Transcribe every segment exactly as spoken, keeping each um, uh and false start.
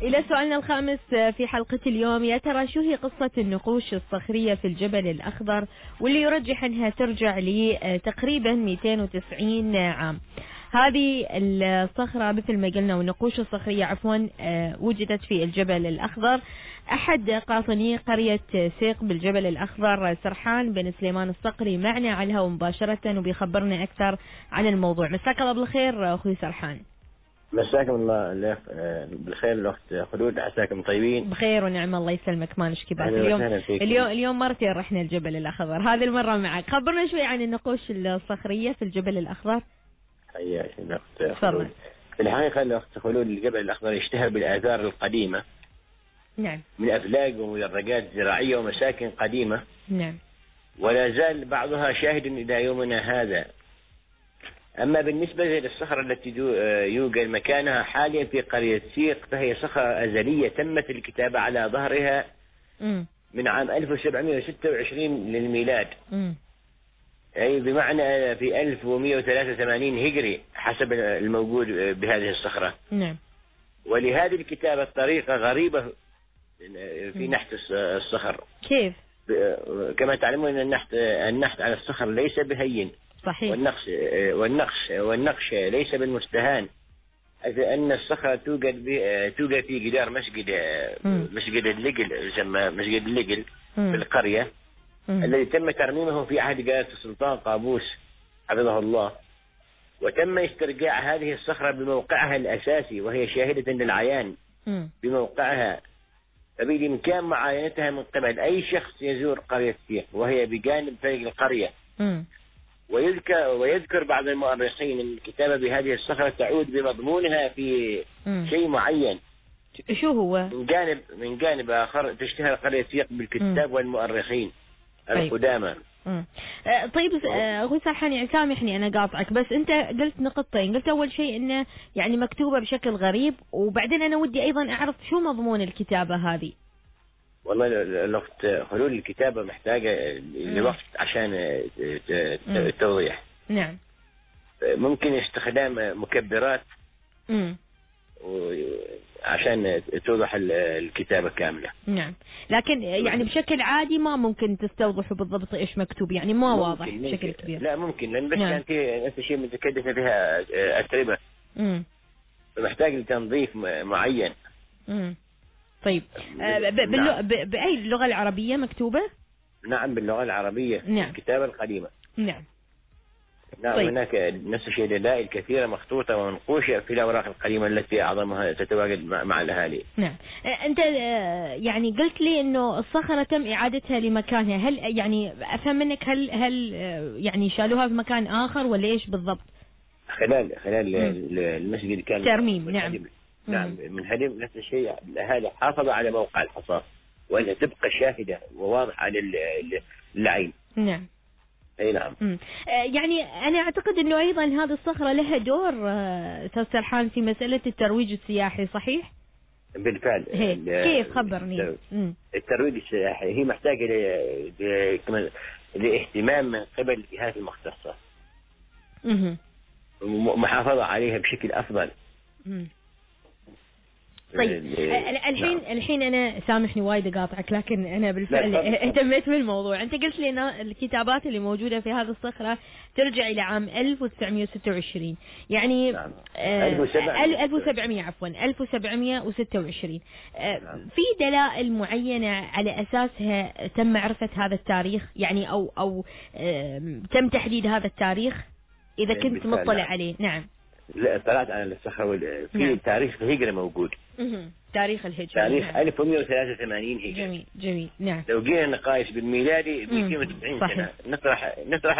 إلى سؤالنا الخامس في حلقة اليوم، يا ترى شو هي قصة النقوش الصخرية في الجبل الأخضر واللي يرجح أنها ترجع لتقريبا مئتين وتسعين عام؟ هذه الصخرة مثل ما قلنا والنقوش الصخرية عفوا وجدت في الجبل الأخضر. أحد قاطني قرية سيق بالجبل الأخضر سرحان بن سليمان الصقري معنا على الهواء مباشرة وبيخبرنا أكثر عن الموضوع. مساك الله بالخير أخوي سرحان. مساكم الله بالخير الأخت خلود، عساكم طيبين بخير ونعم الله يسلمك. ما نشكي بس اليوم اليوم اليوم مرتين رحنا الجبل الأخضر، هذه المرة معك. خبرنا شوي عن النقوش الصخرية في الجبل الأخضر. حياك الأخت خلود. في الحقيقة الأخت خلود الجبل الأخضر يشتهر بالآثار القديمة، نعم، من أفلاق ومدرجات زراعية ومساكن قديمة، نعم، ولا زال بعضها شاهد إلى يومنا هذا. أما بالنسبة للصخرة التي يوجد مكانها حاليا في قرية سيق، فهي صخرة أزلية تمت الكتابة على ظهرها م. من عام ألف وسبعمئة وستة وعشرين للميلاد، م. أي بمعنى في ألف ومئة وثلاثة وثمانين هجري حسب الموجود بهذه الصخرة. نعم. ولهذه الكتابة طريقة غريبة في نحت الصخر. كيف؟ كما تعلمون أن النحت النحت على الصخر ليس بهين، صحيح. والنقش والنقش والنقش ليس بالمستهان، أن الصخرة توجد توجد في جدار مسجد م. مسجد اللجل، يسمى مسجد اللجل م. في القرية، م. الذي تم ترميمه في عهد جلالة السلطان قابوس حفظه الله. وتم استرجاع هذه الصخرة بموقعها الأساسي، وهي شاهدة للعيان م. بموقعها، فبالإمكان معاينتها من قبل أي شخص يزور قرية سيق، وهي بجانب فريق القرية. م. ويذكر ويذكر بعض المؤرخين أن الكتابة بهذه الصخرة تعود بمضمونها في م. شيء معين. شو هو؟ من جانب من جانب آخر تشتهر قرية سيق بالكتاب والمؤرخين القدامى. طيب, طيب أخوي سرحان، يعني سامحني أنا قاطعك، بس أنت قلت نقطتين. قلت أول شيء إنه يعني مكتوبة بشكل غريب، وبعدين أنا ودي أيضا أعرف شو مضمون الكتابة هذه. والله الوقت حلول الكتابة محتاجة لوقت عشان التوضيح. نعم. ممكن استخدام مكبرات امم عشان توضح الكتابة كاملة. نعم، لكن يعني بشكل عادي ما ممكن تستوضحوا بالضبط ايش مكتوب، يعني ما واضح بشكل كبير. لا ممكن، لأن بس نعم. انت انت شيء متكدسة فيها أتربة، امم محتاج لتنظيف معين. امم طيب باللغة بأي اللغة العربية مكتوبة؟ نعم باللغة العربية. نعم. الكتابة القديمة. نعم. نعم. طيب. هناك نفس الشيء دلائل كثيرة مخطوطة ومنقوشة في الأوراق القديمة التي أعظمها تتواجد مع الأهالي. نعم. أنت يعني قلت لي إنه الصخرة تم إعادتها لمكانها، هل يعني أفهم منك هل هل يعني شالوها في مكان آخر ولا إيش بالضبط؟ خلال خلال المسجد كان ترميم. نعم. نعم من هدم. نفس الشيء الأهالي حافظوا على موقع الحصى وأنها تبقى شاهدة وواضحة للعين. نعم. اي نعم. مم. يعني انا اعتقد انه ايضا هذه الصخرة لها دور استاذ سرحان في مسألة الترويج السياحي، صحيح؟ بالفعل. كيف؟ خبرني. الترويج السياحي هي محتاجة لاهتمام من قبل الجهات المختصة، محافظة عليها بشكل افضل. مم. طيب الحين نعم. الحين انا سامحني وايد اقاطعك، لكن انا بالفعل اهتميت بالموضوع. انت قلت لي الكتابات اللي موجوده في هذه الصخره ترجع الى عام ألف وتسعمئة وستة وعشرين، يعني نعم. ألف وسبعمئة عفوا ألف وسبعمئة وستة وعشرين. نعم. في دلائل معينه على اساسها تم معرفه هذا التاريخ، يعني او او تم تحديد هذا التاريخ اذا كنت مطلع عليه؟ نعم. لا اطلعت على الصخرة في نعم. تاريخ الهجرة موجود. مه. تاريخ الهجرة تاريخ نعم. ألف ومئة وثلاثة وثمانين هجرة. جميل جميل. نعم. لو جينا نقايس بالميلادي مئتين وتسعين سنة، نطرح نطرح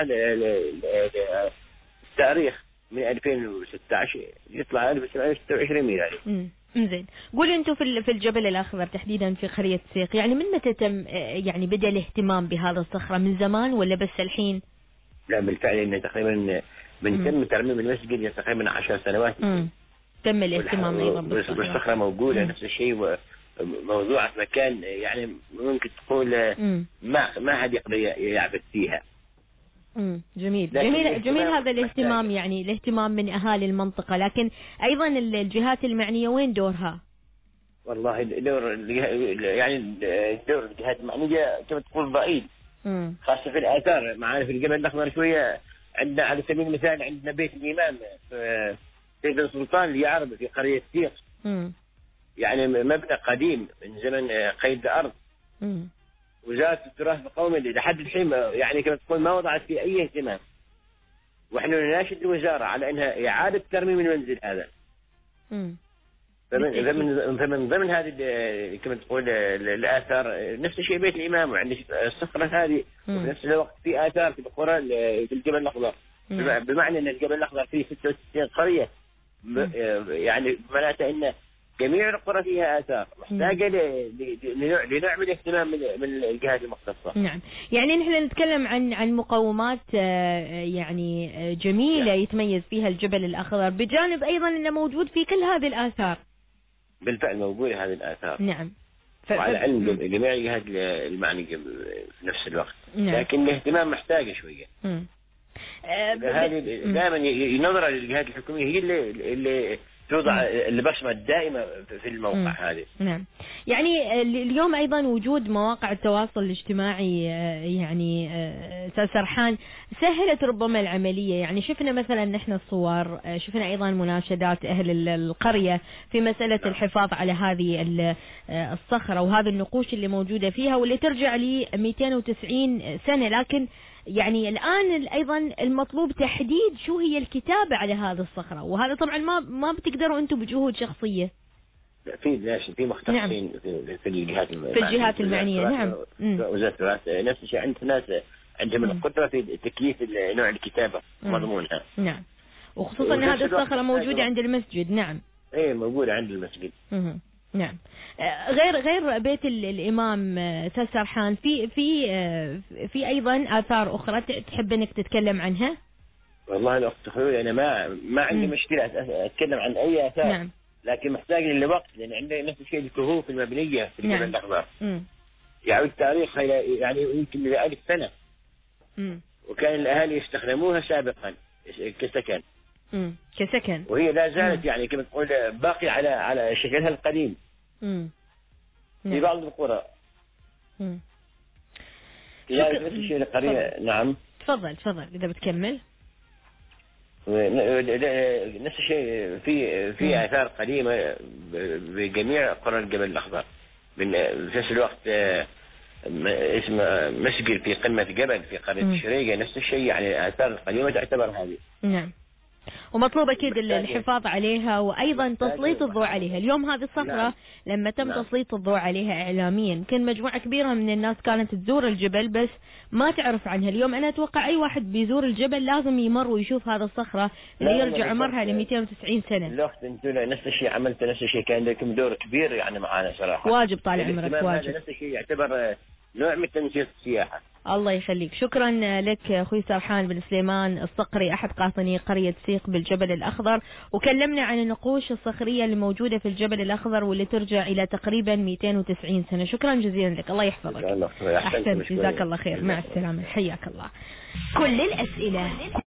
التاريخ من ألفين وستة عشر يطلع ألف وسبعمئة وستة وعشرين ميلادي. امم زين. قولوا انتم في في الجبل الأخضر تحديدا في قرية سيق، يعني من متى تم يعني بدأ الاهتمام بهذا الصخرة؟ من زمان ولا بس الحين؟ لا بالفعل انه تقريبا من تم ترميم المسجد تقريبا عشر سنوات. مم. تم الاهتمام ايضا بالصخرة. بالصخرة موجودة. مم. نفس الشيء موضوع في مكان يعني ممكن تقول مم. ما ما حد يقدر يعبث فيها. امم جميل جميل جميل هذا الاهتمام، يعني الاهتمام من اهالي المنطقة، لكن ايضا الجهات المعنية وين دورها؟ والله دور يعني دور الجهات المعنية كما تقول ضئيل، خاصة في الآثار. معنا في الجبل الأخضر شوية عندنا على سبيل المثال عندنا بيت الإمام في سيد السلطان اللي يعرب في قرية سيق، يعني مبنى قديم من زمن قيد الأرض. مم. وزارة التراث القومي لحد الحين يعني كما تقول ما وضعت فيه أي اهتمام، ونحن نناشد الوزارة على أنها إعادة ترميم المنزل هذا. مم. فمن, فمن, فمن ضمن هذه كما تقول الآثار نفس الشيء بيت الإمام، وعندك الصخرة هذه، وفي نفس الوقت في آثار في القرى في الجبل الأخضر. مم. بمعنى أن الجبل الأخضر فيه ستة وستين قرية، يعني معناته أن جميع القرى فيها آثار محتاجة لنعمل اهتمام من الجهات المختصة. نعم، يعني نحن نتكلم عن عن مقومات يعني جميلة نعم. يتميز فيها الجبل الأخضر، بجانب أيضا أنه موجود في كل هذه الآثار. بالفعل موجودة هذه الآثار. نعم. ف... وعلى علم جميع الجهات المعنية في نفس الوقت. نعم. لكن الاهتمام محتاجة شوية. امم هذه دائما ينظر للجهات الحكومية هي اللي اللي توضع البصمة الدائمة في الموقع. مم. هذه. نعم، يعني اليوم أيضا وجود مواقع التواصل الاجتماعي يعني أستاذ سرحان سهلت ربما العملية. يعني شفنا مثلا نحن الصور، شفنا أيضا مناشدات أهل القرية في مسألة نعم. الحفاظ على هذه الصخرة وهذه النقوش اللي موجودة فيها واللي ترجع ل مئتين وتسعين سنة، لكن يعني الآن أيضا المطلوب تحديد شو هي الكتابة على هذه الصخرة، وهذا طبعا ما ما بتقدروا أنتم بجهود شخصية. في ناس في مختصين نعم. في, في الجهات في الجهات المعنية. نعم. وزارة التراث نفس الشيء، عند ناس عندهم القدرة في تكييف نوع الكتابة مضمونها. نعم، وخصوصا أن هذه الصخرة موجودة عند المسجد. نعم. إيه موجودة عند المسجد. مم. نعم. غير غير بيت الإمام أستاذ سرحان، في في في أيضا آثار أخرى تحب إنك تتكلم عنها؟ والله الأخت خوي أنا ما ما عندي م. مشكلة أتكلم عن أي آثار. نعم. لكن محتاج لوقت، لأن عندنا نفس الشيء الكهوف المبنية في الجبل نعم. الأخضر يعود تاريخها يعني يمكن لألف سنة. م. وكان الأهالي يستخدموها سابقا كسكن. م. كسكن. وهي لا زالت م. يعني كما تقول باقي على على شكلها القديم. امم في بعض القرى. امم لا نفس الشيء القرية. نعم تفضل تفضل إذا بتكمل. نفس الشيء في في آثار قديمة بجميع قرى الجبل الأخضر. في نفس الوقت اسم مسجد في قمة جبل في قرية الشريقة نفس الشيء، يعني آثار القديمة تعتبر هذه. نعم، ومطلوب أكيد الحفاظ عليها وأيضا تسليط الضوء عليها. اليوم هذه الصخرة نعم. لما تم نعم. تسليط الضوء عليها إعلاميا، يمكن مجموعة كبيرة من الناس كانت تزور الجبل بس ما تعرف عنها. اليوم أنا أتوقع أي واحد بيزور الجبل لازم يمر ويشوف هذا الصخرة اللي يرجع عمرها ل مئتين وتسعين سنة. الأخت أنتوا نفس الشيء عملت نفس الشيء، كان لكم دور كبير يعني معانا صراحة. واجب طال عمرك واجب. نفس الشيء يعتبر نوع من تنشيط السياحة. الله يخليك، شكرا لك أخوي سرحان بن سليمان الصقري أحد قاطني قرية سيق بالجبل الأخضر، وكلمنا عن النقوش الصخرية اللي موجودة في الجبل الأخضر واللي ترجع إلى تقريبا مئتين وتسعين سنة. شكرا جزيلا لك، الله يحفظك. أحسن، جزاك الله خير، مع السلامة، حياك الله. كل الأسئلة